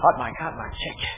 Hot mic,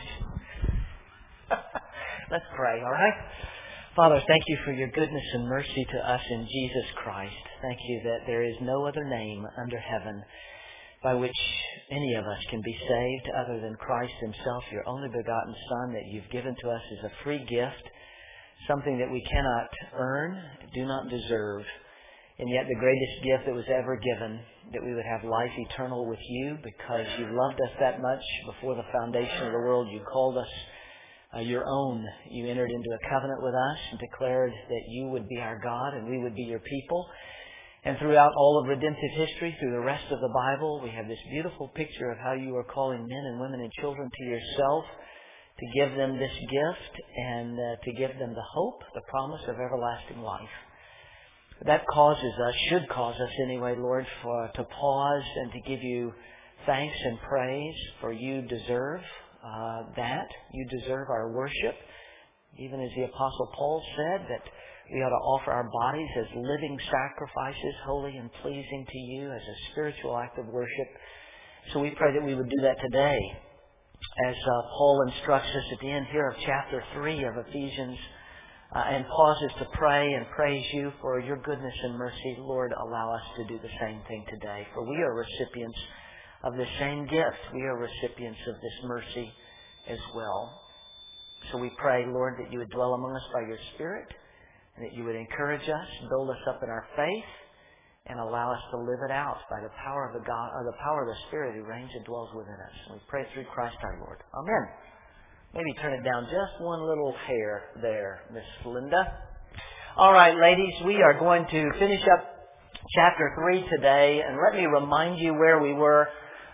check. Let's pray, all right? Father, thank you for your goodness and mercy to us in Jesus Christ. Thank you that there is no other name under heaven by which any of us can be saved other than Christ himself, your only begotten Son, that you've given to us as a free gift, something that we cannot earn, do not deserve, and yet the greatest gift that was ever given, that we would have life eternal with you because you loved us that much before the foundation of the world. You called us your own. You entered into a covenant with us and declared that you would be our God and we would be your people. And throughout all of redemptive history, through the rest of the Bible, we have this beautiful picture of how you are calling men and women and children to yourself, to give them this gift and to give them the hope, the promise of everlasting life. That should cause us anyway, Lord, to pause and to give you thanks and praise, for you deserve that. You deserve our worship. Even as the Apostle Paul said, that we ought to offer our bodies as living sacrifices, holy and pleasing to you, as a spiritual act of worship. So we pray that we would do that today, as Paul instructs us at the end here of chapter 3 of Ephesians, and pauses to pray and praise you for your goodness and mercy. Lord, allow us to do the same thing today, for we are recipients of the same gift. We are recipients of this mercy as well. So we pray, Lord, that you would dwell among us by your Spirit, and that you would encourage us, build us up in our faith, and allow us to live it out by the power of the power of the Spirit who reigns and dwells within us. And we pray through Christ our Lord. Amen. Maybe turn it down just one little hair there, Miss Linda. All right, ladies, we are going to finish up chapter 3 today, and let me remind you where we were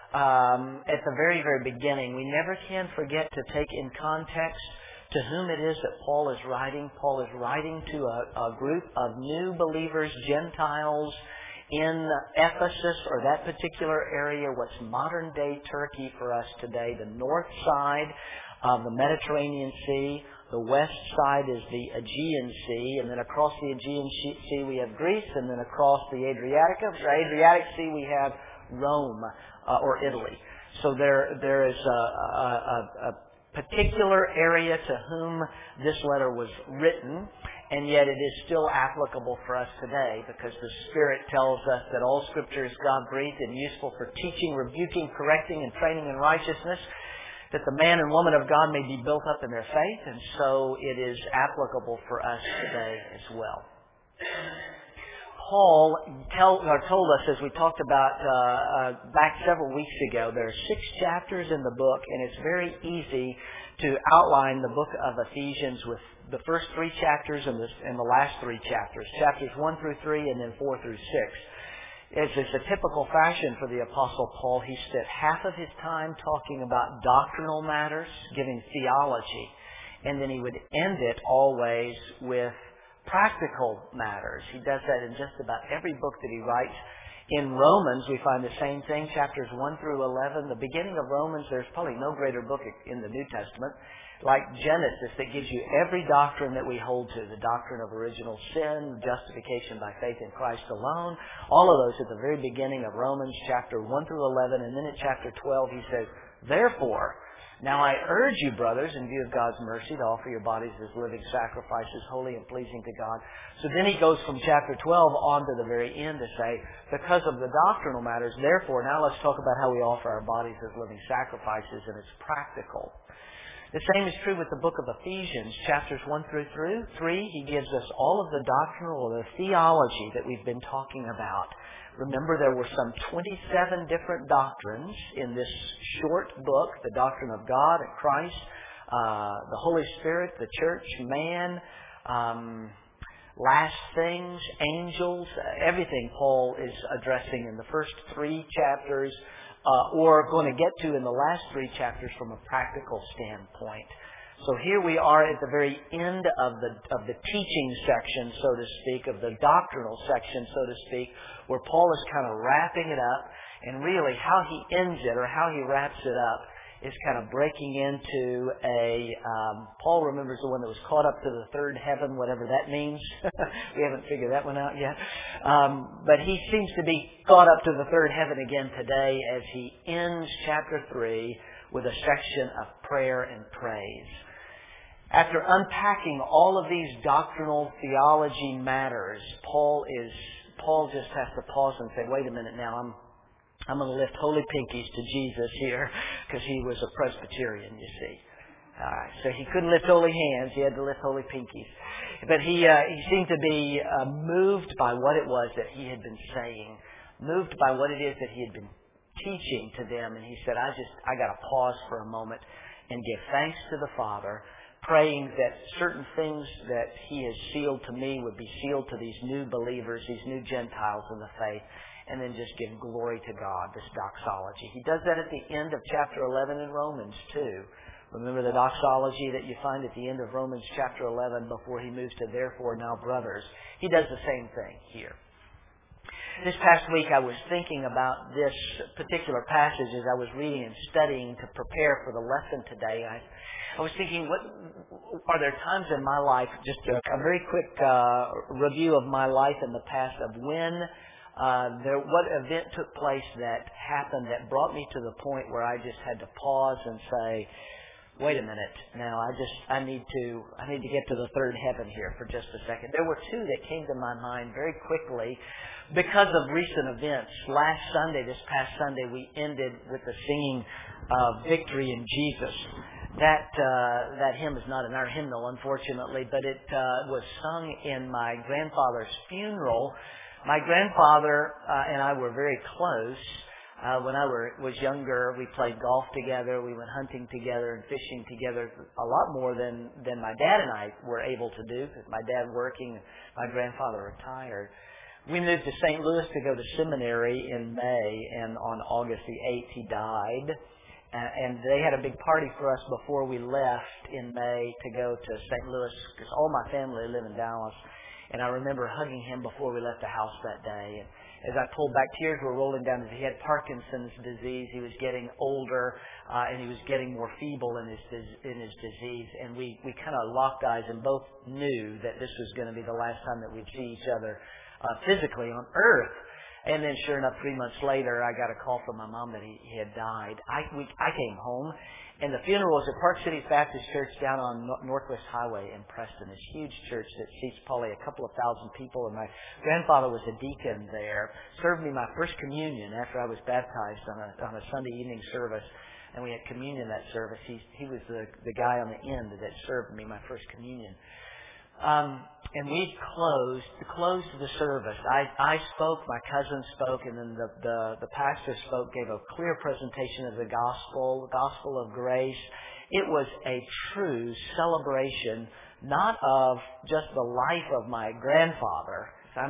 at the very, very beginning. We never can forget to take in context to whom it is that Paul is writing. Paul is writing to a group of new believers, Gentiles, in Ephesus, or that particular area, what's modern-day Turkey for us today, the north side of the Mediterranean Sea. The west side is the Aegean Sea, and then across the Aegean Sea we have Greece, and then across the Adriatic Sea we have Rome, or Italy. So there is a particular area to whom this letter was written, and yet it is still applicable for us today, because the Spirit tells us that all Scripture is God-breathed and useful for teaching, rebuking, correcting, and training in righteousness, that the man and woman of God may be built up in their faith, and so it is applicable for us today as well. Paul told us, as we talked about back several weeks ago, there are 6 chapters in the book, and it's very easy to outline the book of Ephesians with the first 3 chapters and the last 3 chapters, chapters 1 through 3 and then 4 through 6. It's a typical fashion for the Apostle Paul. He spent half of his time talking about doctrinal matters, giving theology, and then he would end it always with practical matters. He does that in just about every book that he writes. In Romans, we find the same thing, chapters 1 through 11. The beginning of Romans, there's probably no greater book in the New Testament, like Genesis, that gives you every doctrine that we hold to, the doctrine of original sin, justification by faith in Christ alone, all of those at the very beginning of Romans, chapter 1 through 11, and then at chapter 12 he says, "Therefore, now I urge you, brothers, in view of God's mercy, to offer your bodies as living sacrifices, holy and pleasing to God." So then he goes from chapter 12 on to the very end to say, because of the doctrinal matters, therefore, now let's talk about how we offer our bodies as living sacrifices, and it's practical. The same is true with the book of Ephesians, chapters 1 through 3. He gives us all of the doctrinal or the theology that we've been talking about. Remember, there were some 27 different doctrines in this short book: the doctrine of God and Christ, the Holy Spirit, the church, man, last things, angels, everything Paul is addressing in the first 3 chapters, or going to get to in the last 3 chapters from a practical standpoint. So here we are at the very end of the teaching section, so to speak, of the doctrinal section, so to speak, where Paul is kind of wrapping it up, and really how he ends it or how he wraps it up is kind of breaking into Paul remembers the one that was caught up to the third heaven, whatever that means. We haven't figured that one out yet. But he seems to be caught up to the third heaven again today as he ends chapter 3 with a section of prayer and praise. After unpacking all of these doctrinal theology matters, Paul just has to pause and say, wait a minute now, I'm going to lift holy pinkies to Jesus here, because he was a Presbyterian, you see. All right, so he couldn't lift holy hands, he had to lift holy pinkies. But he seemed to be moved by what it was that he had been saying, moved by what it is that he had been teaching to them, and he said, I got to pause for a moment and give thanks to the Father, praying that certain things that he has sealed to me would be sealed to these new believers, these new Gentiles in the faith, and then just give glory to God, this doxology. He does that at the end of chapter 11 in Romans too. Remember the doxology that you find at the end of Romans chapter 11 before he moves to therefore now brothers. He does the same thing here. This past week I was thinking about this particular passage as I was reading and studying to prepare for the lesson today. I was thinking, are there times in my life, just a very quick review of my life in the past of when what event took place that happened that brought me to the point where I just had to pause and say, wait a minute, now I need to get to the third heaven here for just a second. There were two that came to my mind very quickly because of recent events. Last Sunday, this past Sunday, we ended with the singing Victory in Jesus. That hymn is not in our hymnal, unfortunately, but it was sung in my grandfather's funeral. My grandfather and I were very close. When I was younger, we played golf together, we went hunting together and fishing together a lot more than my dad and I were able to do, because my dad working, my grandfather retired. We moved to St. Louis to go to seminary in May, and on August the 8th he died. And they had a big party for us before we left in May to go to St. Louis, because all my family live in Dallas. And I remember hugging him before we left the house that day. And as I pulled back, tears were rolling down. He had Parkinson's disease. He was getting older, and he was getting more feeble in his disease. And we kind of locked eyes and both knew that this was going to be the last time that we'd see each other physically on earth. And then sure enough, 3 months later, I got a call from my mom that he had died. I came home, and the funeral was at Park City Baptist Church down on Northwest Highway in Preston, this huge church that seats probably a couple of thousand people. And my grandfather was a deacon there, served me my first communion after I was baptized on a Sunday evening service. And we had communion that service. He was the guy on the end that served me my first communion. And we closed the service. I spoke, my cousin spoke, and then the pastor spoke, gave a clear presentation of the gospel of grace. It was a true celebration, not of just the life of my grandfather.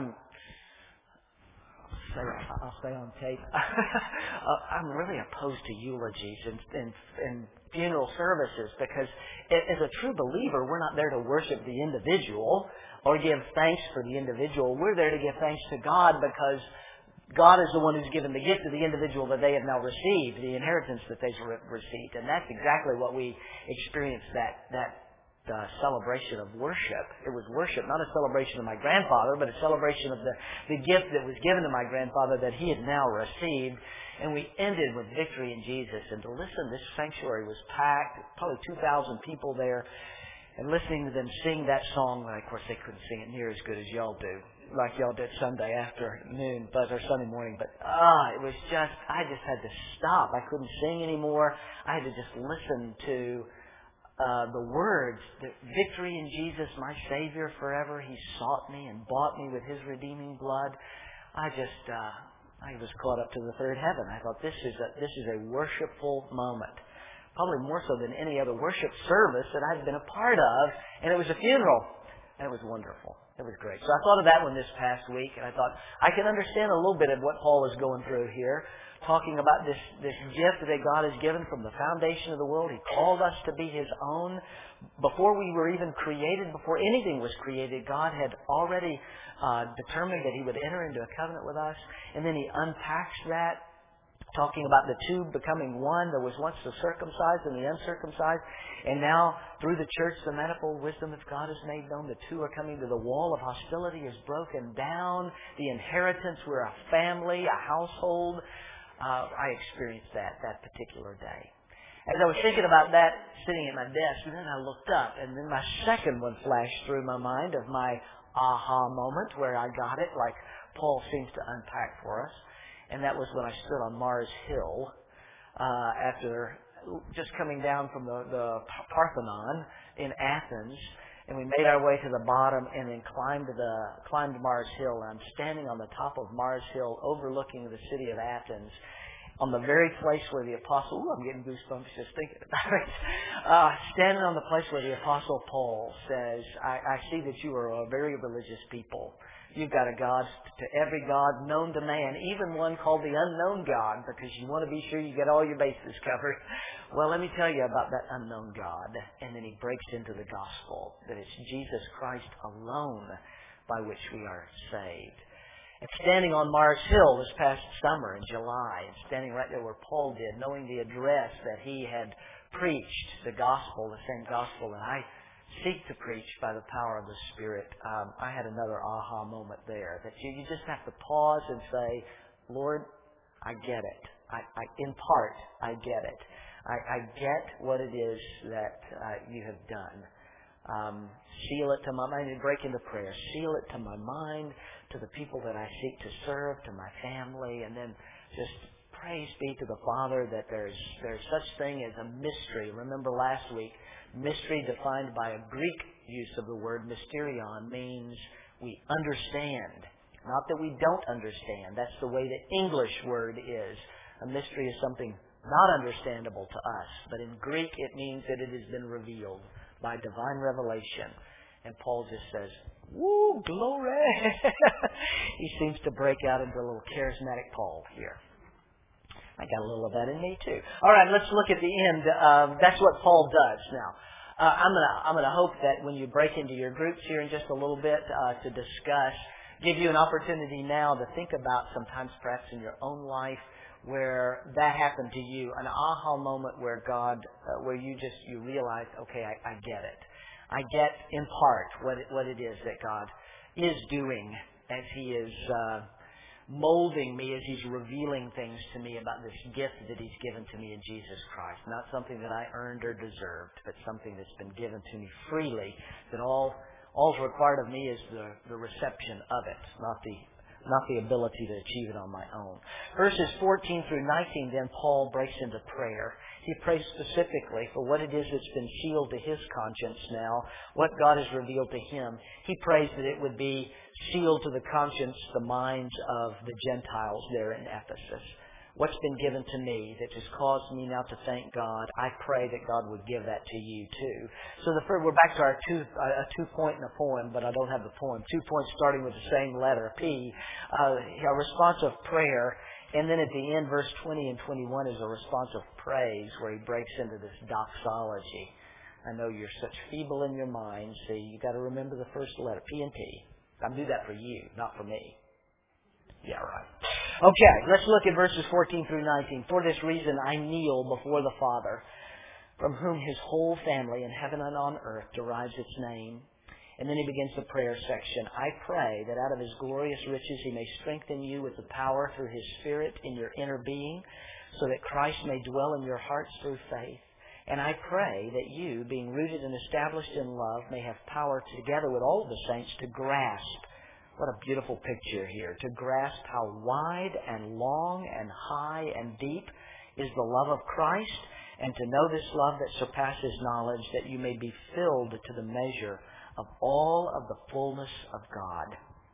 I'll stay on tape. I'm really opposed to eulogies and funeral services, because as a true believer, we're not there to worship the individual or give thanks for the individual. We're there to give thanks to God, because God is the one who's given the gift to the individual that they have now received, the inheritance that they've received. And that's exactly what we experienced, that celebration of worship. It was worship, not a celebration of my grandfather, but a celebration of the gift that was given to my grandfather that he had now received. And we ended with Victory in Jesus. And to listen, this sanctuary was packed, probably 2,000 people there. And listening to them sing that song, of course they couldn't sing it near as good as y'all do, like y'all did Sunday afternoon, or Sunday morning. But it was just, I just had to stop. I couldn't sing anymore. I had to just listen to the words, that victory in Jesus, my Savior forever. He sought me and bought me with His redeeming blood. I was caught up to the third heaven. I thought, this is a worshipful moment. Probably more so than any other worship service that I've been a part of. And it was a funeral. And it was wonderful. It was great. So I thought of that one this past week, and I thought, I can understand a little bit of what Paul is going through here, talking about this gift that God has given from the foundation of the world. He called us to be His own. Before we were even created, before anything was created, God had already determined that He would enter into a covenant with us. And then He unpacks that, talking about the two becoming one. There was once the circumcised and the uncircumcised, and now through the church the manifold wisdom of God is made known. The two are coming to the wall of hostility is broken down. The inheritance, we're a family, a household. I experienced that particular day. As I was thinking about that, sitting at my desk, and then I looked up, and then my second one flashed through my mind of my aha moment where I got it, like Paul seems to unpack for us. And that was when I stood on Mars Hill after just coming down from the Parthenon in Athens, and we made our way to the bottom and then climbed Mars Hill. And I'm standing on the top of Mars Hill overlooking the city of Athens, on the very place where the apostle, I'm getting goosebumps just thinking about it, standing on the place where the apostle Paul says, I see that you are a very religious people. You've got a God to every God known to man, even one called the unknown God, because you want to be sure you get all your bases covered. Well, let me tell you about that unknown God. And then he breaks into the gospel, that it's Jesus Christ alone by which we are saved. And standing on Mars Hill this past summer in July, and standing right there where Paul did, knowing the address that he had preached, the gospel, the same gospel that I seek to preach by the power of the Spirit, I had another aha moment there. That you just have to pause and say, Lord, I get it. In part, I get it. I get what it is that you have done. Seal it to my mind, and break into prayer. Seal it to my mind, to the people that I seek to serve, to my family, and then just praise be to the Father that there's such thing as a mystery. Remember last week, mystery defined by a Greek use of the word mysterion means we understand. Not that we don't understand. That's the way the English word is. A mystery is something not understandable to us. But in Greek it means that it has been revealed by divine revelation. And Paul just says, woo, glory! He seems to break out into a little charismatic Paul here. I got a little of that in me too. All right, let's look at the end. That's what Paul does now. I'm gonna hope that when you break into your groups here in just a little bit to discuss, give you an opportunity now to think about sometimes perhaps in your own life where that happened to you, an aha moment where God, where you realize, okay, I get it. I get in part what it is that God is doing as He is molding me, as He's revealing things to me about this gift that He's given to me in Jesus Christ. Not something that I earned or deserved, but something that's been given to me freely, that all's required of me is the reception of it, not the ability to achieve it on my own. Verses 14 through 19, then Paul breaks into prayer. He prays specifically for what it is that's been sealed to his conscience now, what God has revealed to him. He prays that it would be sealed to the conscience, the minds of the Gentiles there in Ephesus. What's been given to me that has caused me now to thank God, I pray that God would give that to you too. So we're back to our 2-point in a poem, but I don't have the poem. 2 points starting with the same letter, P. A response of prayer, and then at the end, verse 20 and 21 is a response of praise where he breaks into this doxology. I know you're such feeble in your mind, so you've got to remember the first letter, P and T. I do that for you, not for me. Yeah, right. Okay, let's look at verses 14 through 19. For this reason I kneel before the Father, from whom His whole family in heaven and on earth derives its name. And then he begins the prayer section. I pray that out of His glorious riches He may strengthen you with the power through His Spirit in your inner being, so that Christ may dwell in your hearts through faith. And I pray that you, being rooted and established in love, may have power together with all of the saints to grasp. What a beautiful picture here. To grasp how wide and long and high and deep is the love of Christ, and to know this love that surpasses knowledge, that you may be filled to the measure of all of the fullness of God.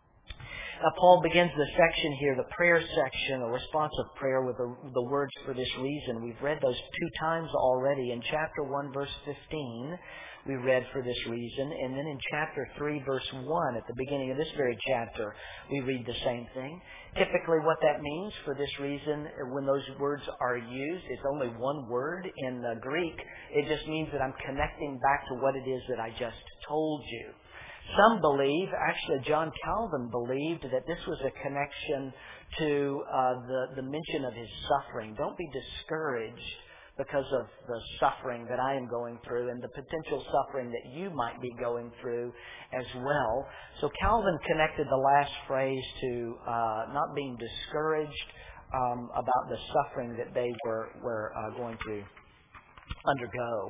Now, Paul begins the section here, the prayer section, a responsive prayer with the words for this reason. We've read those 2 times already. In chapter 1, verse 15, we read for this reason. And then in chapter 3, verse 1, at the beginning of this very chapter, we read the same thing. Typically what that means for this reason, when those words are used, it's only one word in the Greek. It just means that I'm connecting back to what it is that I just told you. Some believe, actually John Calvin believed, that this was a connection to the mention of his suffering. Don't be discouraged because of the suffering that I am going through and the potential suffering that you might be going through as well. So Calvin connected the last phrase to not being discouraged about the suffering that they were going to undergo.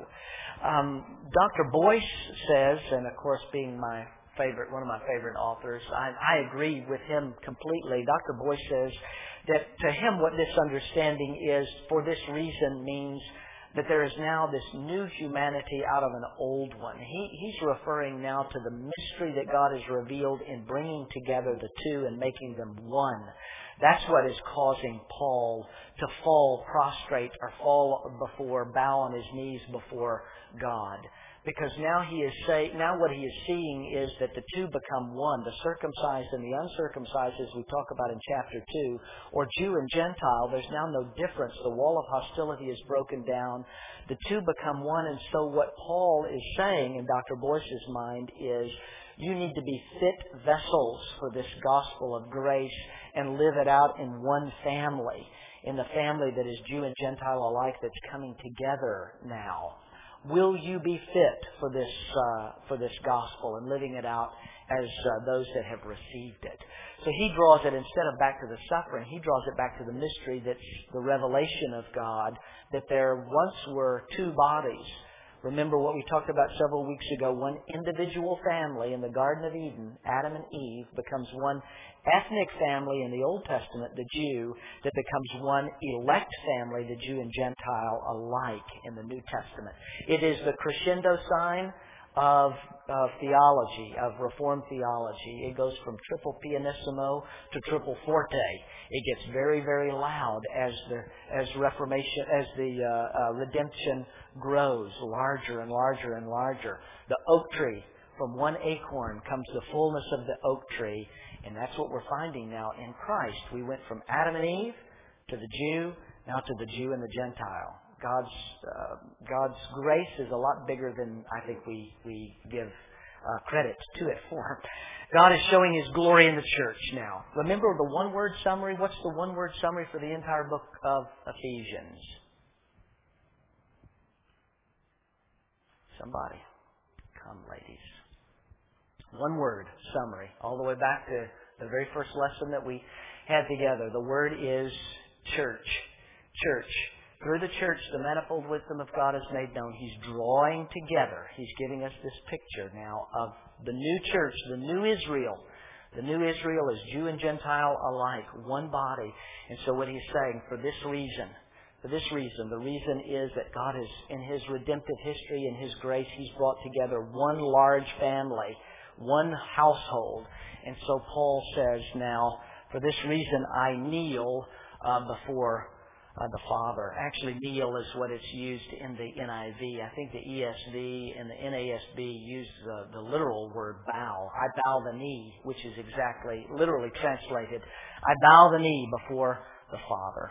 Dr. Boyce says, and of course being one of my favorite authors, I agree with him completely. Dr. Boyce says that to him what this understanding is, for this reason, means that there is now this new humanity out of an old one. He's referring now to the mystery that God has revealed in bringing together the two and making them one. That's what is causing Paul to fall prostrate or bow on his knees before God. Because now what he is seeing is that the two become one, the circumcised and the uncircumcised, as we talk about in chapter 2, or Jew and Gentile. There's now no difference. The wall of hostility is broken down. The two become one. And so what Paul is saying in Dr. Boyce's mind is, you need to be fit vessels for this gospel of grace and live it out in one family, in the family that is Jew and Gentile alike that's coming together now. Will you be fit for this gospel and living it out as those that have received it? So he draws it, instead of back to the suffering, he draws it back to the mystery that's the revelation of God, that there once were two bodies. Remember what we talked about several weeks ago. One individual family in the Garden of Eden, Adam and Eve, becomes one ethnic family in the Old Testament, the Jew, that becomes one elect family, the Jew and Gentile alike in the New Testament. It is the crescendo sign of theology, of Reformed theology. It goes from triple pianissimo to triple forte. It gets very, very loud as the redemption grows larger and larger and larger. The oak tree, from one acorn comes the fullness of the oak tree, and that's what we're finding now in Christ. We went from Adam and Eve to the Jew, now to the Jew and the Gentile. God's grace is a lot bigger than I think we give credit to it for. God is showing His glory in the church now. Remember the one-word summary? What's the one-word summary for the entire book of Ephesians? Somebody. Come, ladies. One-word summary. All the way back to the very first lesson that we had together. The word is church. Church. Through the church, the manifold wisdom of God is made known. He's drawing together. He's giving us this picture now of the new church, the new Israel. The new Israel is Jew and Gentile alike, one body. And so what he's saying, for this reason, the reason is that God is, in His redemptive history and His grace, He's brought together one large family, one household. And so Paul says now, for this reason I kneel before the Father. Actually, kneel is what it's used in the NIV. I think the ESV and the NASB use the literal word bow. I bow the knee, which is exactly, literally translated, I bow the knee before the Father.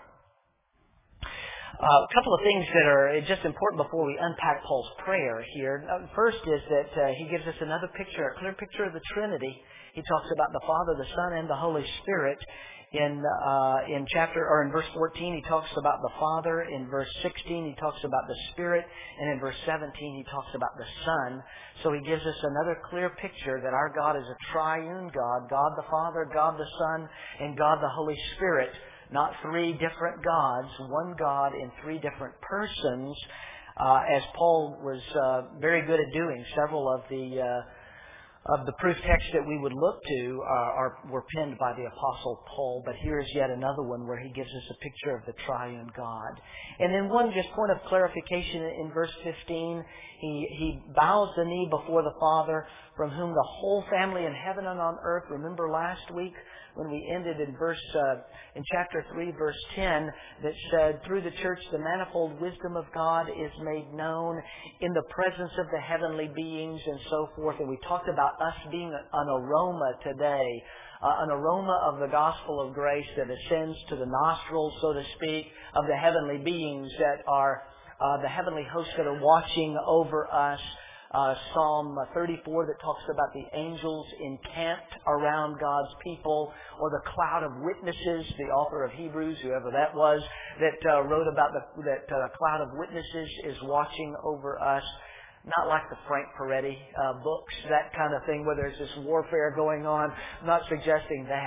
A couple of things that are just important before we unpack Paul's prayer here. First is that he gives us another picture, a clear picture of the Trinity. He talks about the Father, the Son, and the Holy Spirit. In verse 14, he talks about the Father. In verse 16, he talks about the Spirit. And in verse 17, he talks about the Son. So he gives us another clear picture that our God is a triune God. God the Father, God the Son, and God the Holy Spirit. Not three different gods, one God in three different persons, as Paul was very good at doing. Several of the proof texts that we would look to were penned by the Apostle Paul, but here is yet another one where he gives us a picture of the triune God. And then one just point of clarification in verse 15, he bows the knee before the Father, from whom the whole family in heaven and on earth. Remember last week when we ended in chapter 3, verse 10, that said, through the church the manifold wisdom of God is made known in the presence of the heavenly beings and so forth. And we talked about us being an aroma today, an aroma of the gospel of grace that ascends to the nostrils, so to speak, of the heavenly beings that are the heavenly hosts that are watching over us. Psalm 34 that talks about the angels encamped around God's people, or the cloud of witnesses, the author of Hebrews, whoever that was, that wrote about that cloud of witnesses is watching over us. Not like the Frank Peretti books, that kind of thing, where there's this warfare going on. I'm not suggesting that.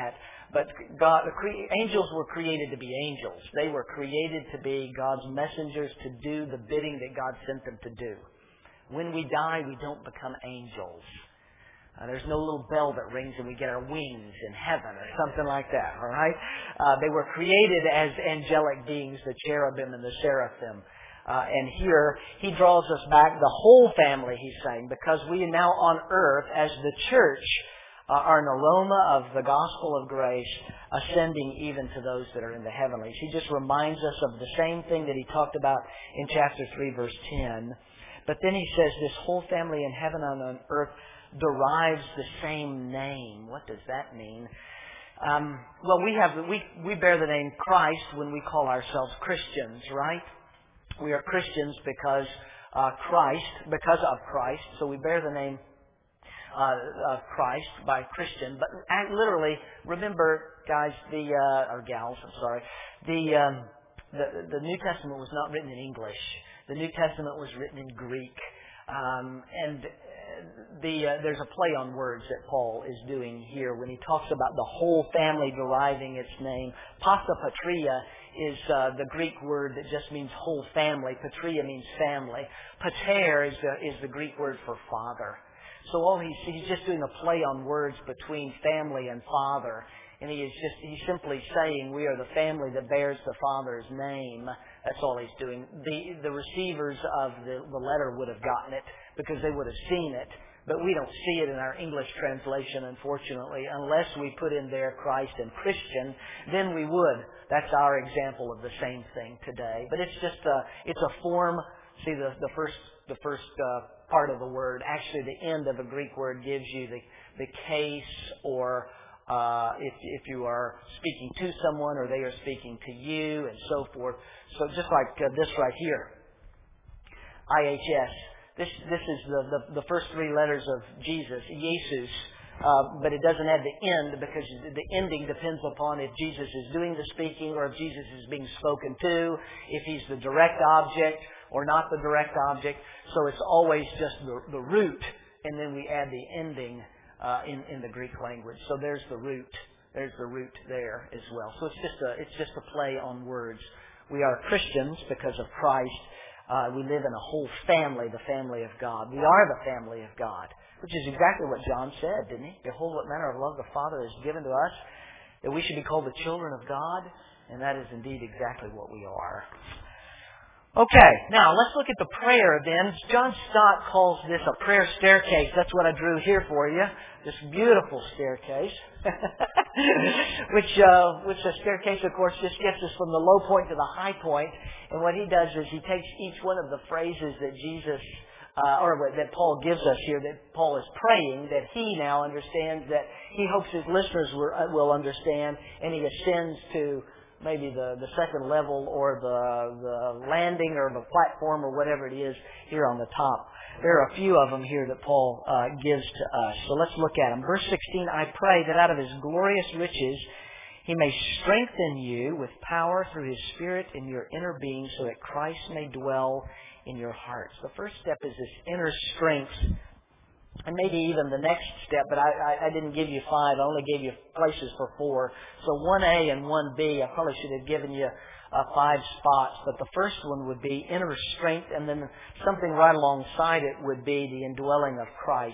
But angels were created to be angels. They were created to be God's messengers to do the bidding that God sent them to do. When we die, we don't become angels. There's no little bell that rings and we get our wings in heaven or something like that, all right? They were created as angelic beings, the cherubim and the seraphim. And here, he draws us back, the whole family, he's saying, because we are now on earth as the church are an aroma of the gospel of grace ascending even to those that are in the heavenlies. He just reminds us of the same thing that he talked about in chapter 3, verse 10. But then he says this whole family in heaven and on earth derives the same name. What does that mean? Well, we bear the name Christ when we call ourselves Christians, right? We are Christians because of Christ. So we bear the name Christ by Christian. But literally, remember, guys, or gals, I'm sorry, the New Testament was not written in English. The New Testament was written in Greek. And there's a play on words that Paul is doing here when he talks about the whole family deriving its name. Pasta patria is the Greek word that just means whole family. Patria means family. Pater is the Greek word for father. So he's just doing a play on words between family and father. And he's simply saying we are the family that bears the Father's name. That's all he's doing. The receivers of the letter would have gotten it because they would have seen it. But we don't see it in our English translation, unfortunately, unless we put in there Christ and Christian. Then we would. That's our example of the same thing today. But it's just it's a form. See, the first part of the word, actually the end of a Greek word gives you the case, or if you are speaking to someone or they are speaking to you, and so forth. So just like this right here, IHS. This is the first three letters of Jesus, Jesus, but it doesn't have the end because the ending depends upon if Jesus is doing the speaking or if Jesus is being spoken to, if he's the direct object or not the direct object. So it's always just the root, and then we add the ending in the Greek language. So there's the root. There's the root there as well. So it's just a play on words. We are Christians because of Christ. We live in a whole family, the family of God. We are the family of God, which is exactly what John said, didn't he? Behold, what manner of love the Father has given to us, that we should be called the children of God, and that is indeed exactly what we are. Okay, now let's look at the prayer then. John Stott calls this a prayer staircase. That's what I drew here for you. This beautiful staircase. which a staircase, of course, just gets us from the low point to the high point. And what he does is he takes each one of the phrases that Jesus, or that Paul gives us here, that Paul is praying, that he now understands, that he hopes his listeners will understand, and he ascends to maybe the second level or the landing or the platform or whatever it is here on the top. There are a few of them here that Paul gives to us. So let's look at them. Verse 16, I pray that out of his glorious riches he may strengthen you with power through his Spirit in your inner being, so that Christ may dwell in your hearts. The first step is this inner strength. And maybe even the next step, but I didn't give you 5. I only gave you places for 4. So 1A and 1B, I probably should have given you 5 spots. But the first one would be inner strength, and then something right alongside it would be the indwelling of Christ.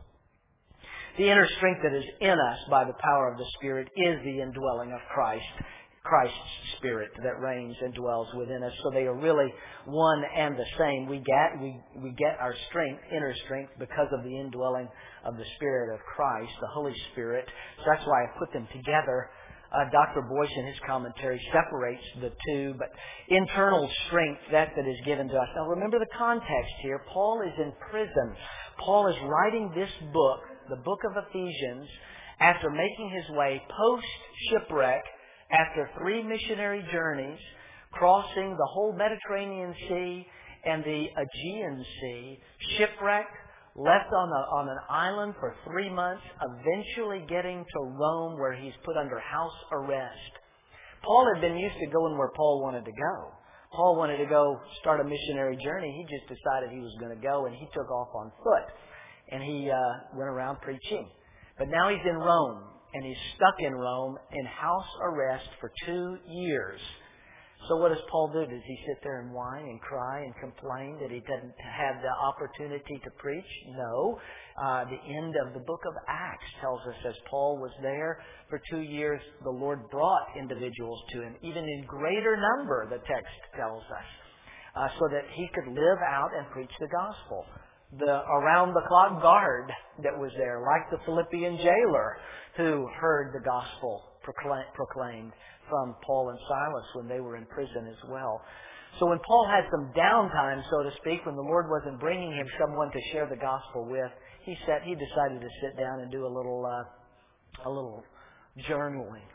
The inner strength that is in us by the power of the Spirit is the indwelling of Christ. Christ's Spirit that reigns and dwells within us. So they are really one and the same. We get our strength, inner strength, because of the indwelling of the Spirit of Christ, the Holy Spirit. So that's why I put them together. Dr. Boyce in his commentary separates the two, but internal strength, that is given to us. Now remember the context here. Paul is in prison. Paul is writing this book, the book of Ephesians, after making his way post-shipwreck, after 3 missionary journeys, crossing the whole Mediterranean Sea and the Aegean Sea, shipwrecked, left on an island for 3 months, eventually getting to Rome where he's put under house arrest. Paul had been used to going where Paul wanted to go. Paul wanted to go start a missionary journey. He just decided he was going to go, and he took off on foot. And he went around preaching. But now he's in Rome. and he's stuck in Rome in house arrest for 2 years. So what does Paul do? Does he sit there and whine and cry and complain that he doesn't have the opportunity to preach? No. The end of the book of Acts tells us as Paul was there for 2 years, the Lord brought individuals to him, even in greater number, the text tells us, so that he could live out and preach the gospel. The around-the-clock guard that was there, like the Philippian jailer who heard the gospel proclaimed from Paul and Silas when they were in prison as well. So when Paul had some downtime, so to speak, when the Lord wasn't bringing him someone to share the gospel with, he decided to sit down and do a little journaling,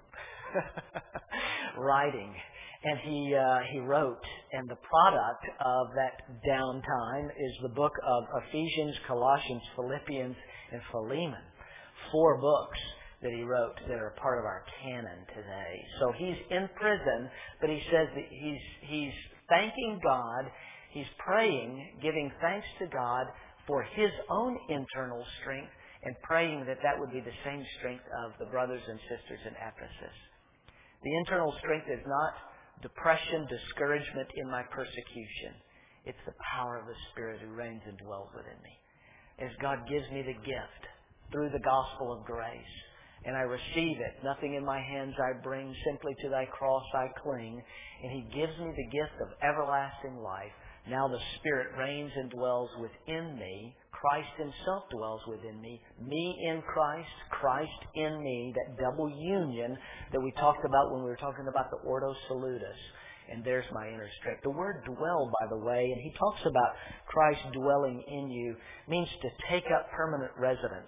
writing. And he wrote, and the product of that downtime is the book of Ephesians, Colossians, Philippians, and Philemon. 4 books that he wrote that are part of our canon today. So he's in prison, but he says that he's thanking God, he's praying, giving thanks to God for his own internal strength, and praying that that would be the same strength of the brothers and sisters in Ephesus. The internal strength is not depression, discouragement in my persecution. It's the power of the Spirit who reigns and dwells within me. As God gives me the gift through the gospel of grace, and I receive it. Nothing in my hands I bring, simply to thy cross I cling. And he gives me the gift of everlasting life. Now the Spirit reigns and dwells within me. Christ himself dwells within me. Me in Christ, Christ in me. That double union that we talked about when we were talking about the Ordo Salutis. And there's my inner strength. The word dwell, by the way, and he talks about Christ dwelling in you, means to take up permanent residence.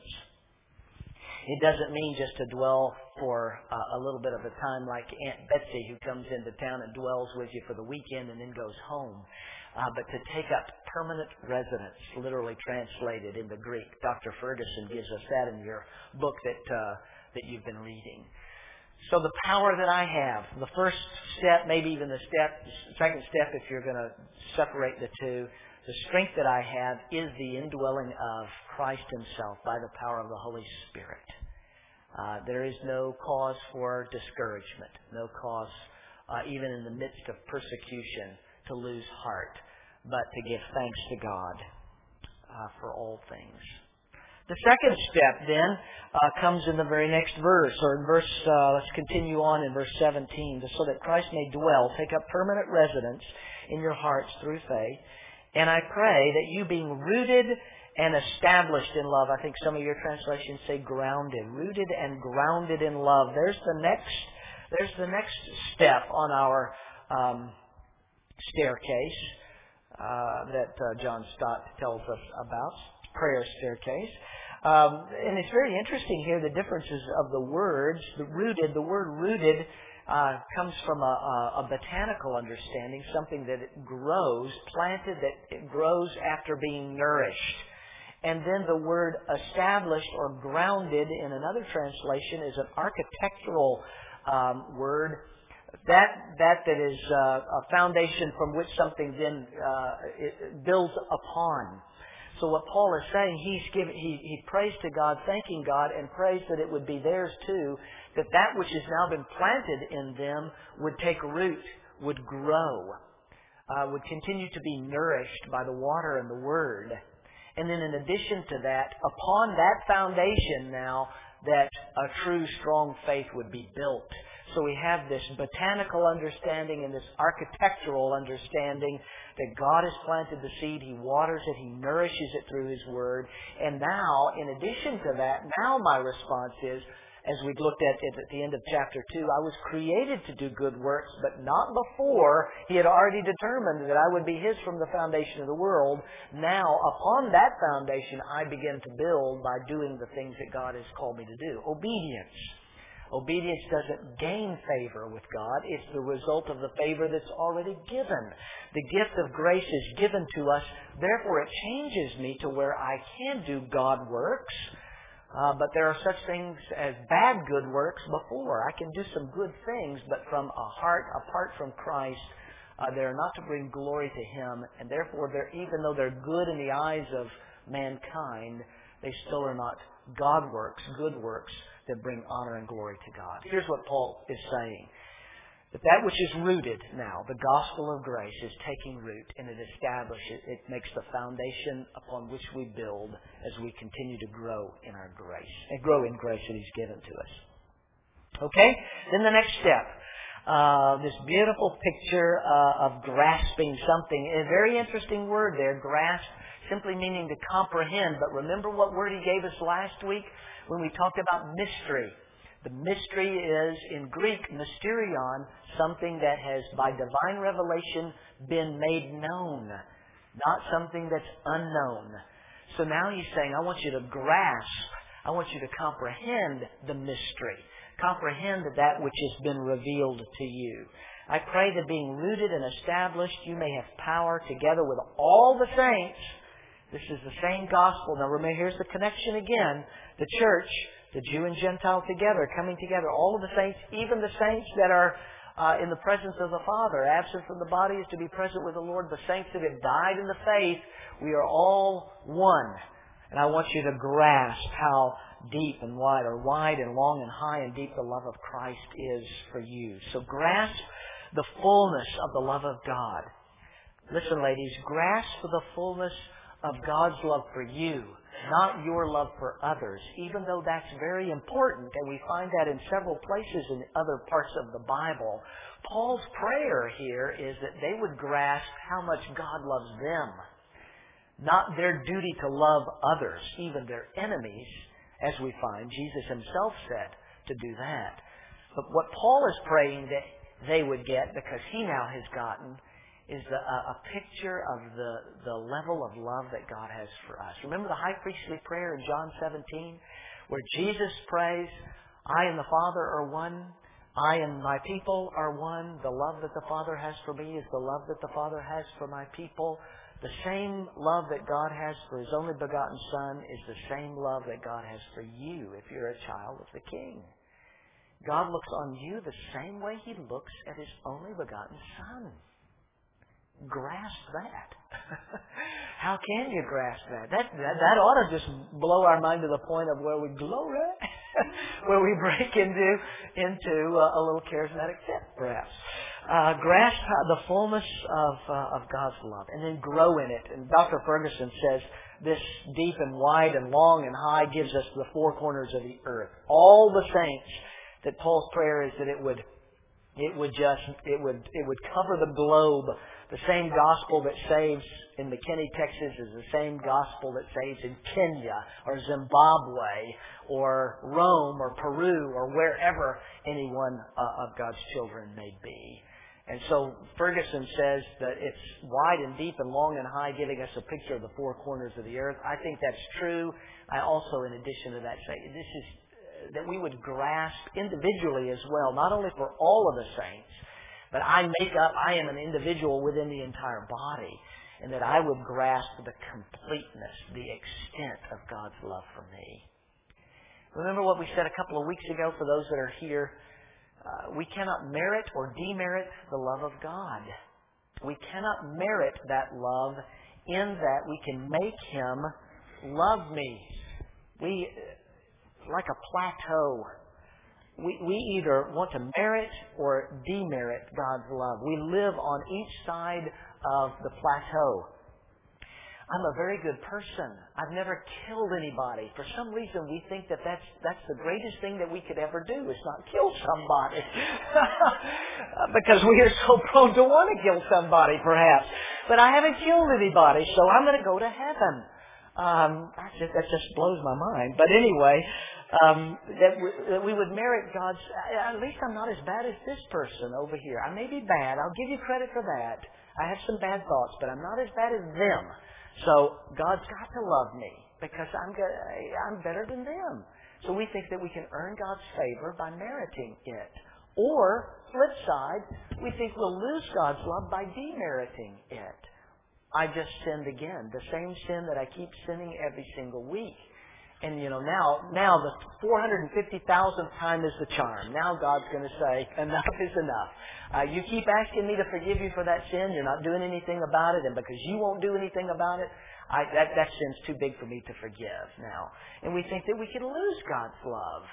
It doesn't mean just to dwell for a little bit of a time like Aunt Betsy, who comes into town and dwells with you for the weekend and then goes home. But to take up permanent residence, literally translated in the Greek. Dr. Ferguson gives us that in your book that you've been reading. So the power that I have, the first step, maybe even the second step if you're going to separate the two, the strength that I have is the indwelling of Christ himself by the power of the Holy Spirit. There is no cause for discouragement, no cause even in the midst of persecution to lose heart, but to give thanks to God for all things. The second step then comes in the very next verse, or in let's continue on in verse 17, so that Christ may dwell, take up permanent residence in your hearts through faith. And I pray that you being rooted and established in love, I think some of your translations say grounded, rooted and grounded in love. There's the next step on our staircase that John Stott tells us about, prayer staircase. And it's very interesting here, the differences of the words. The word rooted comes from a botanical understanding, something that it grows, planted, that it grows after being nourished. And then the word established or grounded in another translation is an architectural word. That is a foundation from which something then it builds upon. So what Paul is saying, he prays to God, thanking God, and prays that it would be theirs too, that which has now been planted in them would take root, would grow, would continue to be nourished by the water and the Word. And then in addition to that, upon that foundation now, that a true strong faith would be built. So we have this botanical understanding and this architectural understanding that God has planted the seed, He waters it, He nourishes it through His Word. And now, in addition to that, now my response is, as we looked at it at the end of chapter 2, I was created to do good works, but not before He had already determined that I would be His from the foundation of the world. Now, upon that foundation, I begin to build by doing the things that God has called me to do. Obedience. Obedience doesn't gain favor with God. It's the result of the favor that's already given. The gift of grace is given to us. Therefore, it changes me to where I can do God works. But there are such things as bad good works before. I can do some good things, but from a heart apart from Christ, they are not to bring glory to Him. And therefore, even though they're good in the eyes of mankind, they still are not God works, good works that bring honor and glory to God. Here's what Paul is saying. That which is rooted now, the gospel of grace, is taking root, and it establishes, it makes the foundation upon which we build as we continue to grow in our grace, and grow in grace that He's given to us. Okay? Then the next step. This beautiful picture of grasping something. A very interesting word there, grasp, simply meaning to comprehend. But remember what word he gave us last week when we talked about mystery. The mystery is, in Greek, mysterion, something that has, by divine revelation, been made known, not something that's unknown. So now he's saying, I want you to grasp, I want you to comprehend the mystery. Comprehend that which has been revealed to you. I pray that being rooted and established, you may have power together with all the saints. This is the same gospel. Now remember, here's the connection again. The church, the Jew and Gentile together, coming together. All of the saints, even the saints that are in the presence of the Father. Absent from the body is to be present with the Lord. The saints that have died in the faith, we are all one. And I want you to grasp how deep and wide, or wide and long and high and deep the love of Christ is for you. So grasp the fullness of the love of God. Listen, ladies, grasp the fullness of God's love for you, not your love for others, even though that's very important, and we find that in several places in other parts of the Bible. Paul's prayer here is that they would grasp how much God loves them, not their duty to love others, even their enemies, as we find Jesus Himself said to do that. But what Paul is praying that they would get, because he now has gotten, is a picture of the level of love that God has for us. Remember the high priestly prayer in John 17, where Jesus prays, I and the Father are one, I and my people are one, the love that the Father has for me is the love that the Father has for my people. The same love that God has for His only begotten Son is the same love that God has for you if you're a child of the King. God looks on you the same way He looks at His only begotten Son. Grasp that. How can you grasp that? That ought to just blow our mind to the point of where we glory, where we break into a little charismatic fit, perhaps. Grasp the fullness of God's love, and then grow in it. And Dr. Ferguson says this deep and wide and long and high gives us the four corners of the earth. All the saints. That Paul's prayer is that it would cover the globe. The same gospel that saves in McKinney, Texas is the same gospel that saves in Kenya or Zimbabwe or Rome or Peru or wherever any one of God's children may be. And so Ferguson says that it's wide and deep and long and high, giving us a picture of the four corners of the earth. I think that's true. I also, in addition to that, say this is that we would grasp individually as well, not only for all of the saints, but I am an individual within the entire body, and that I would grasp the completeness, the extent of God's love for me. Remember what we said a couple of weeks ago for those that are here? We cannot merit or demerit the love of God. We cannot merit that love in that we can make Him love me. Like a plateau. We either want to merit or demerit God's love. We live on each side of the plateau. I'm a very good person. I've never killed anybody. For some reason, we think that that's the greatest thing that we could ever do is not kill somebody. Because we are so prone to want to kill somebody, perhaps. But I haven't killed anybody, so I'm going to go to heaven. That just blows my mind. But anyway, that we would merit God's. At least I'm not as bad as this person over here. I may be bad. I'll give you credit for that. I have some bad thoughts, but I'm not as bad as them. So God's got to love me because I'm better than them. So we think that we can earn God's favor by meriting it. Or, flip side, we think we'll lose God's love by demeriting it. I just sinned again. The same sin that I keep sinning every single week. And, now the 450,000th time is the charm. Now God's going to say, enough is enough. You keep asking me to forgive you for that sin. You're not doing anything about it. And because you won't do anything about it, that sin's too big for me to forgive now. And we think that we can lose God's love.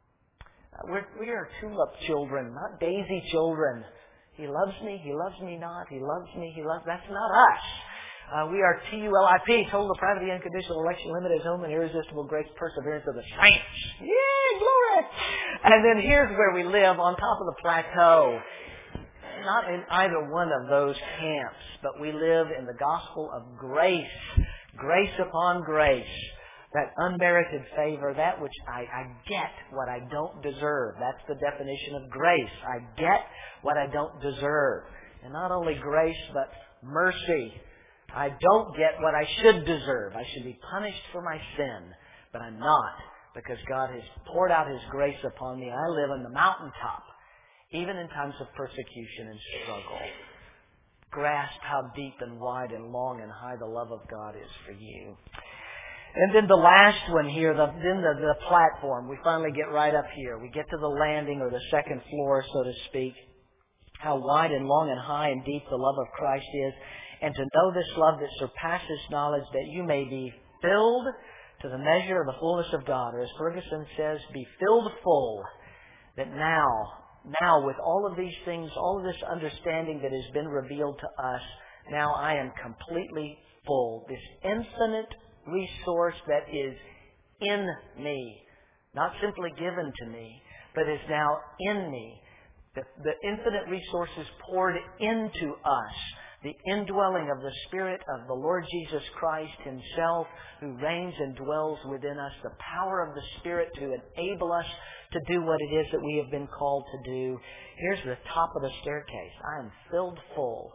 We are tulip children, not daisy children. He loves me not. He loves me, That's not us. We are TULIP, total depravity, unconditional election, limited atonement, irresistible grace, perseverance of the saints. Yeah, glory! And then here's where we live, on top of the plateau. Not in either one of those camps, but we live in the gospel of grace. Grace upon grace. That unmerited favor, that which I get what I don't deserve. That's the definition of grace. I get what I don't deserve. And not only grace, but mercy. I don't get what I should deserve. I should be punished for my sin, but I'm not, because God has poured out His grace upon me. I live on the mountaintop, even in times of persecution and struggle. Grasp how deep and wide and long and high the love of God is for you. And then the last one here, the platform. We finally get right up here. We get to the landing, or the second floor, so to speak. How wide and long and high and deep the love of Christ is. And to know this love that surpasses knowledge, that you may be filled to the measure of the fullness of God. Or as Ferguson says, be filled full. That now with all of these things, all of this understanding that has been revealed to us, now I am completely full. This infinite resource that is in me, not simply given to me, but is now in me. The infinite resources poured into us. The indwelling of the Spirit of the Lord Jesus Christ Himself, who reigns and dwells within us. The power of the Spirit to enable us to do what it is that we have been called to do. Here's the top of the staircase. I am filled full.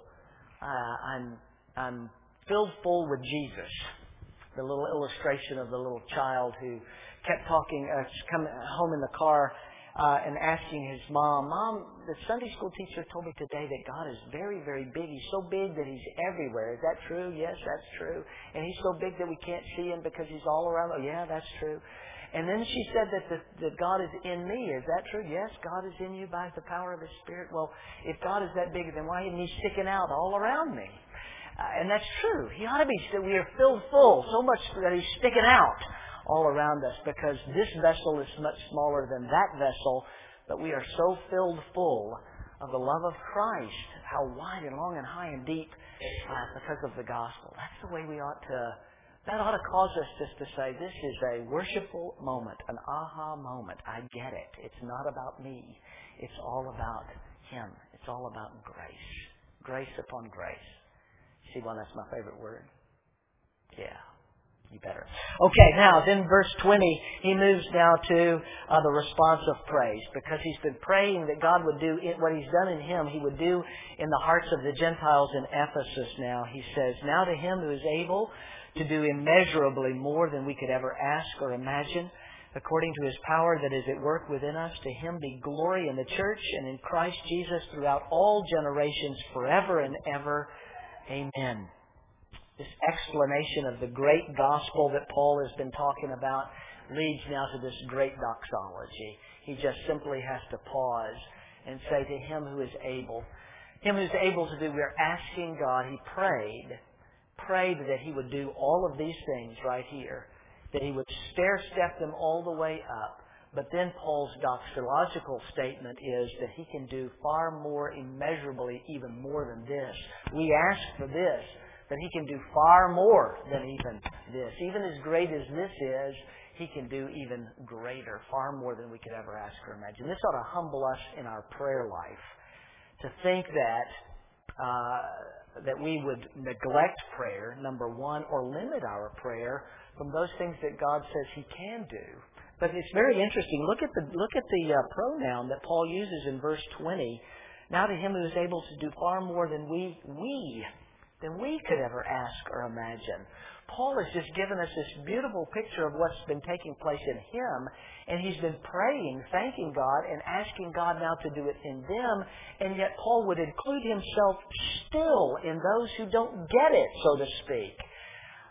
I'm filled full with Jesus. The little illustration of the little child who kept talking, coming home in the car and asking his mom, the Sunday school teacher told me today that God is very, very big. He's so big that He's everywhere. Is that true? Yes, that's true. And He's so big that we can't see Him because He's all around. Oh, yeah, that's true. And then she said that God is in me. Is that true? Yes, God is in you by the power of His Spirit. Well, if God is that big, then why isn't He sticking out all around me? And that's true. He ought to be. We are filled full, so much that He's sticking out all around us, because this vessel is much smaller than that vessel, but we are so filled full of the love of Christ, how wide and long and high and deep, because of the gospel. That's the way we ought to. That ought to cause us just to say, this is a worshipful moment, an aha moment. I get it. It's not about me. It's all about Him. It's all about grace. Grace upon grace. See why that's my favorite word? Yeah. You better. Okay, now, then verse 20, he moves now to the response of praise. Because he's been praying that God would do what He's done in him, He would do in the hearts of the Gentiles in Ephesus now. He says, now to Him who is able to do immeasurably more than we could ever ask or imagine, according to His power that is at work within us, to Him be glory in the church and in Christ Jesus throughout all generations, forever and ever. Amen. This explanation of the great gospel that Paul has been talking about leads now to this great doxology. He just simply has to pause and say, to Him who is able. Him who's able to do, we're asking God. He prayed that He would do all of these things right here, that He would stair-step them all the way up. But then Paul's doxological statement is that He can do far more, immeasurably, even more than this. We ask for this, that He can do far more than even this. Even as great as this is, He can do even greater, far more than we could ever ask or imagine. This ought to humble us in our prayer life, to think that we would neglect prayer, number one, or limit our prayer from those things that God says He can do. But it's very interesting. Look at the pronoun that Paul uses in verse 20. Now to Him who is able to do far more than we could ever ask or imagine. Paul has just given us this beautiful picture of what's been taking place in him, and he's been praying, thanking God, and asking God now to do it in them, and yet Paul would include himself still in those who don't get it, so to speak.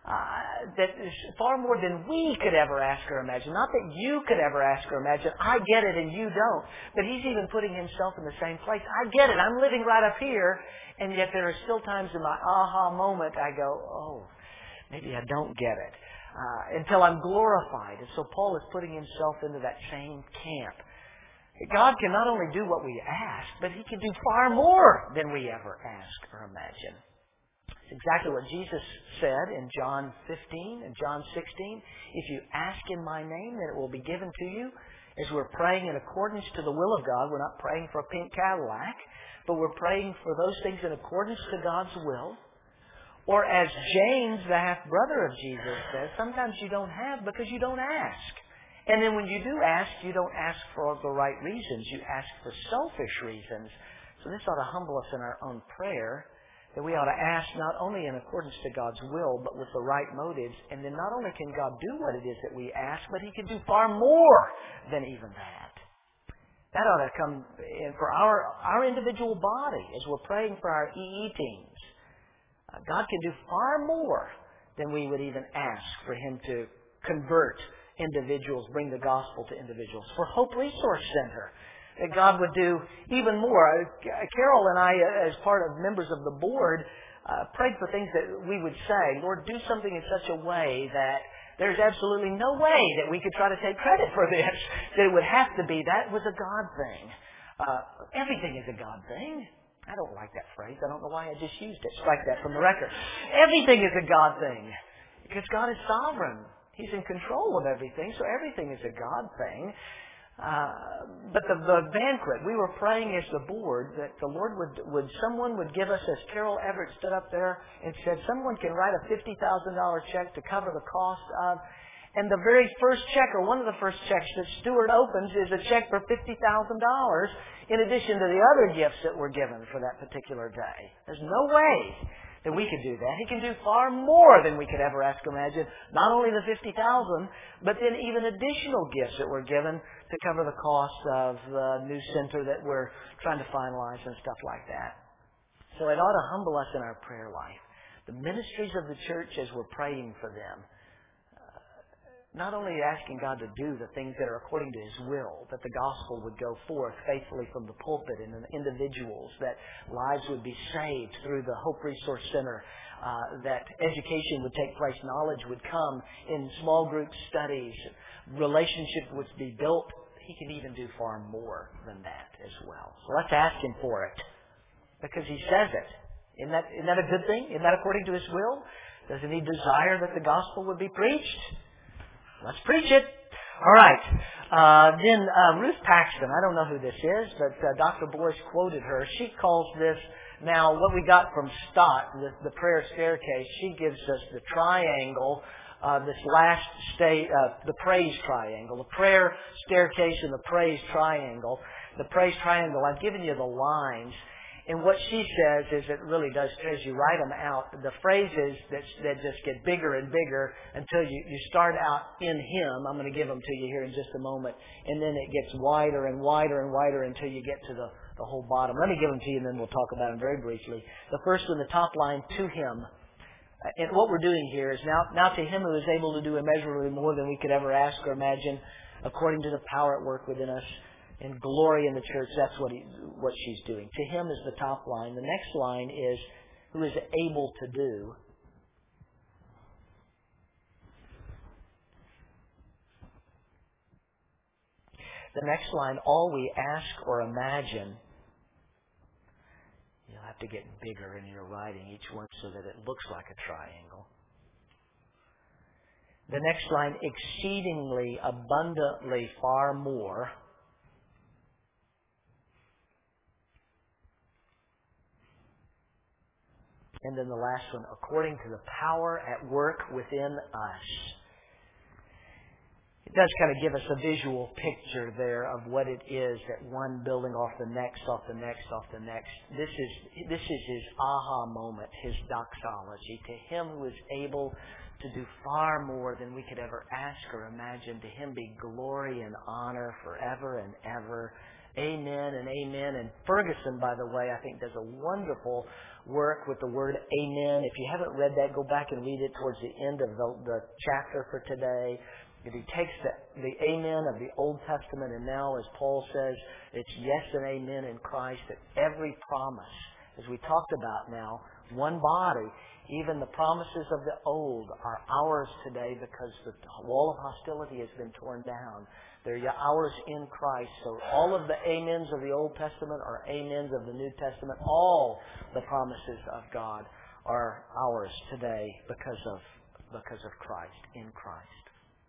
that is far more than we could ever ask or imagine. Not that you could ever ask or imagine. I get it and you don't. But He's even putting Himself in the same place. I get it. I'm living right up here. And yet there are still times in my aha moment I go, oh, maybe I don't get it. Until I'm glorified. And so Paul is putting himself into that same camp. God can not only do what we ask, but He can do far more than we ever ask or imagine. It's exactly what Jesus said in John 15 and John 16. If you ask in my name, then it will be given to you. As we're praying in accordance to the will of God, we're not praying for a pink Cadillac, but we're praying for those things in accordance to God's will. Or as James, the half-brother of Jesus, says, sometimes you don't have because you don't ask. And then when you do ask, you don't ask for the right reasons. You ask for selfish reasons. So this ought to humble us in our own prayer, that we ought to ask not only in accordance to God's will, but with the right motives. And then not only can God do what it is that we ask, but He can do far more than even that. That ought to come in for our individual body as we're praying for our EE teams. God can do far more than we would even ask for Him to convert individuals, bring the gospel to individuals. For Hope Resource Center, that God would do even more. Carol and I, as part of members of the board, prayed for things that we would say, Lord, do something in such a way that there's absolutely no way that we could try to take credit for this, that it would have to be. That was a God thing. Everything is a God thing. I don't like that phrase. I don't know why I just used it. Strike that from the record. Everything is a God thing. Because God is sovereign. He's in control of everything, so everything is a God thing. But the banquet, we were praying as the board that the Lord someone would give us, as Carol Everett stood up there and said, someone can write a $50,000 check to cover the cost of, and the very first check, or one of the first checks that Stewart opens, is a check for $50,000 in addition to the other gifts that were given for that particular day. There's no way that we could do that. He can do far more than we could ever ask or imagine. Not only the $50,000, but then even additional gifts that were given to cover the cost of the new center that we're trying to finalize and stuff like that. So it ought to humble us in our prayer life. The ministries of the church, as we're praying for them, not only asking God to do the things that are according to His will, that the gospel would go forth faithfully from the pulpit and in individuals, that lives would be saved through the Hope Resource Center, that education would take place, knowledge would come in small group studies, relationship would be built. He can even do far more than that as well. So let's ask Him for it, because He says it. Isn't that a good thing? Isn't that according to His will? Doesn't He desire that the gospel would be preached? Let's preach it. All right. Then Ruth Paxton. I don't know who this is, but Dr. Boyce quoted her. She calls this now what we got from Stott, the prayer staircase. She gives us the triangle, this last state, the praise triangle, the prayer staircase and the praise triangle. The praise triangle, I've given you the lines. And what she says is it really does, as you write them out, the phrases that just get bigger and bigger until you start out in Him. I'm going to give them to you here in just a moment. And then it gets wider and wider and wider until you get to the whole bottom. Let me give them to you and then we'll talk about them very briefly. The first one, the top line, to Him. And what we're doing here is now to Him who is able to do immeasurably more than we could ever ask or imagine, according to the power at work within us. And glory in the church, that's what she's doing. To Him is the top line. The next line is, who is able to do. The next line, all we ask or imagine. You'll have to get bigger in your writing, each one, so that it looks like a triangle. The next line, exceedingly, abundantly, far more. And then the last one, according to the power at work within us. It does kind of give us a visual picture there of what it is that one building off the next, off the next, off the next. This is His aha moment, His doxology. To Him who is able to do far more than we could ever ask or imagine. To Him be glory and honor forever and ever. Amen and amen. And Ferguson, by the way, I think does a wonderful work with the word amen. If you haven't read that, go back and read it towards the end of the chapter for today. If he takes the amen of the Old Testament, and now, as Paul says, it's yes and amen in Christ, that every promise, as we talked about now, one body, even the promises of the old are ours today because the wall of hostility has been torn down. They're ours in Christ. So all of the amens of the Old Testament are amens of the New Testament. All the promises of God are ours today because of Christ, in Christ.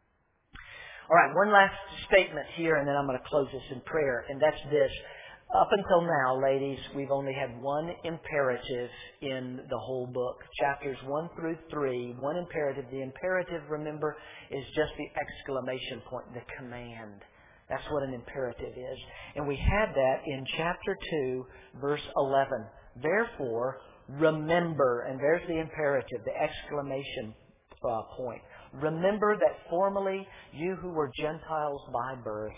All right, one last statement here, and then I'm going to close this in prayer, and that's this. Up until now, ladies, we've only had one imperative in the whole book. Chapters 1 through 3, one imperative. The imperative, remember, is just the exclamation point, the command. That's what an imperative is. And we had that in chapter 2, verse 11. Therefore, remember, and there's the imperative, the exclamation point. Remember that formerly you who were Gentiles by birth,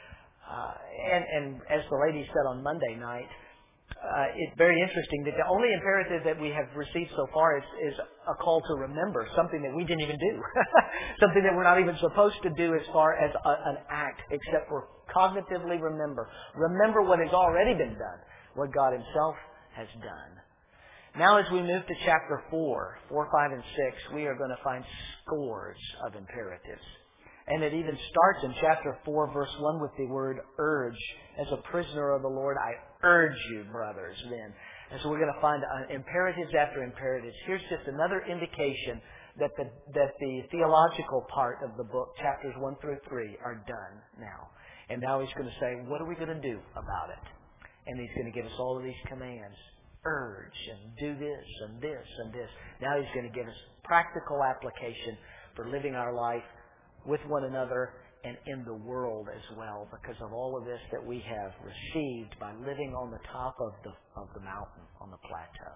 and as the lady said on Monday night, it's very interesting that the only imperative that we have received so far is a call to remember, something that we didn't even do, something that we're not even supposed to do as far as an act, except for cognitively remember. Remember what has already been done, what God Himself has done. Now as we move to chapter 4, 5, and 6, we are going to find scores of imperatives. And it even starts in chapter 4, verse 1 with the word urge. As a prisoner of the Lord, I urge you, brothers, then. And so we're going to find imperatives after imperatives. Here's just another indication that the theological part of the book, chapters 1 through 3, are done now. And now he's going to say, what are we going to do about it? And he's going to give us all of these commands. Urge and do this and this and this. Now he's going to give us practical application for living our life with one another and in the world as well, because of all of this that we have received by living on the top of the mountain, on the plateau.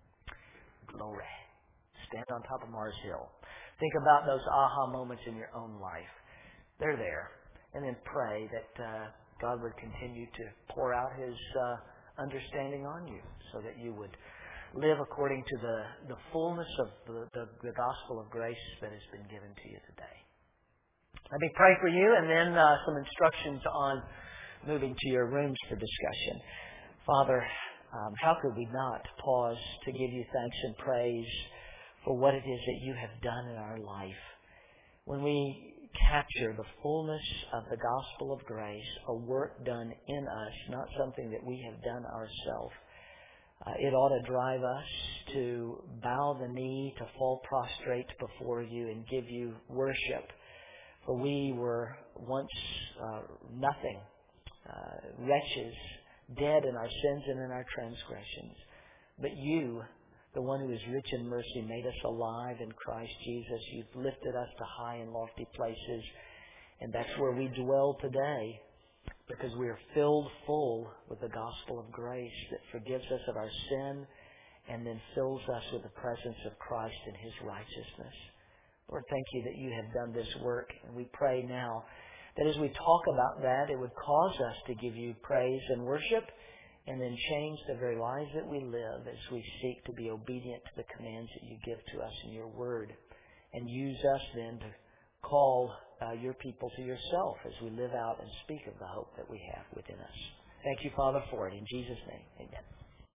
Glory. Stand on top of Mars Hill. Think about those aha moments in your own life. They're there. And then pray that God would continue to pour out His understanding on you so that you would live according to the fullness of the gospel of grace that has been given to you today. Let me pray for you, and then some instructions on moving to your rooms for discussion. Father, how could we not pause to give you thanks and praise for what it is that you have done in our life? When we capture the fullness of the gospel of grace, a work done in us, not something that we have done ourselves, it ought to drive us to bow the knee, to fall prostrate before you and give you worship. For we were once nothing, wretches, dead in our sins and in our transgressions. But you, the one who is rich in mercy, made us alive in Christ Jesus. You've lifted us to high and lofty places. And that's where we dwell today, because we are filled full with the gospel of grace that forgives us of our sin and then fills us with the presence of Christ and His righteousness. Lord, thank you that you have done this work. And we pray now that as we talk about that, it would cause us to give you praise and worship, and then change the very lives that we live as we seek to be obedient to the commands that you give to us in your word. And use us then to call your people to yourself as we live out and speak of the hope that we have within us. Thank you, Father, for it. In Jesus' name, amen.